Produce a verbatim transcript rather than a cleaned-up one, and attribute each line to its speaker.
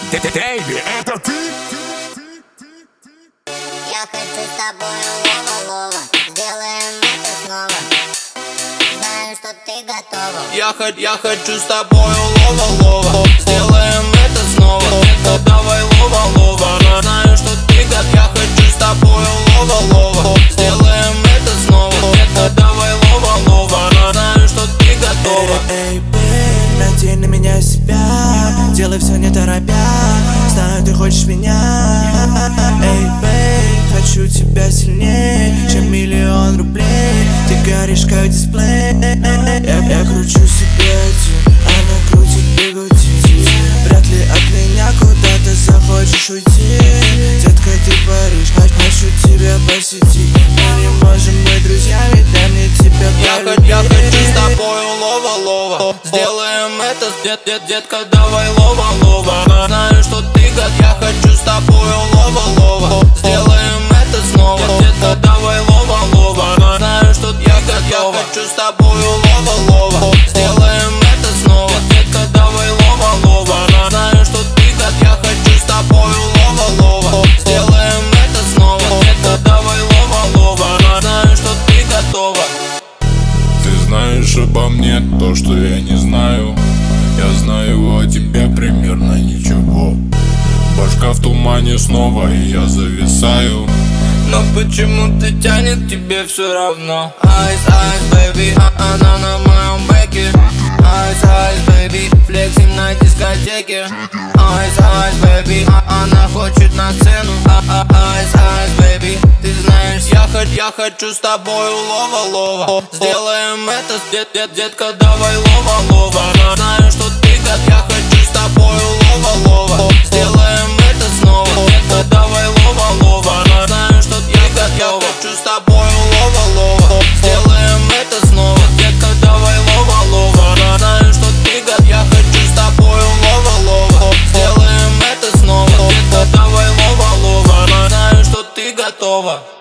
Speaker 1: Бэйби, это ты?
Speaker 2: Я хочу с тобой лова-лова, сделаем это снова. Знаю, что ты готова.
Speaker 3: Я, я хочу с тобой лова-лова, сделаем это снова. Это давай лова-лова, знаю, что ты готова. Я хочу с тобой лова-лова, сделаем это снова. Это давай лова-лова, знаю, что ты готова.
Speaker 4: Эй, бэй, надень на меня себя, делай все не торопя. Знаю, ты хочешь меня. Эй, бэй, хочу тебя сильнее, чем миллион рублей. Ты горишь как дисплей. Я, я кручу себе один, она крутит бигуди. Вряд ли от меня куда-то захочешь уйти. Детка, ты паришь, хочу тебя посетить. Мы не можем быть друзьями, дай мне тебя полюбить.
Speaker 3: Я, я хочу с тобой лова-лова, сделаем это, дет, дет, детка, давай лова-лова. Знаю, что ты гад, я хочу с тобой лова-лова, сделаем это снова. Детка, давай лова-лова, знаю, что я гад, я хочу с тобой лова-лова, сделаем это снова. Детка, давай лова-лова, знаю, что ты гад, я хочу с тобой лова-лова, сделаем это снова. Детка, давай лова-лова, знаю, что ты готова.
Speaker 1: Ты знаешь обо мне то, что я не знаю. Я знаю о тебе примерно ничего. Башка в тумане снова, и я зависаю.
Speaker 3: Но почему ты тянет, тебе все равно. Айс, айс, бэйби, а она на моем бэке. Айс, айс, бэйби, флексим на дискотеке. Айс, айс, бэйби, а она хочет на сцену. Айс, айс, бэйби, ты знаешь, я, хоть, я хочу с тобой лова-лова. Сделаем это, дет, дет, детка, давай лова-лова. Знаю, что ты гад, я хочу с тобой лова-лова. Сделаем это снова, детка, давай лова-лова. Знаю, что я гад, я хочу с тобой лова-лова. Сделаем это снова, детка, давай лова-лова. Знаю, что ты гад, я хочу с тобой лова-лова. Сделаем это снова, детка, давай лова-лова. Знаю, что ты готова.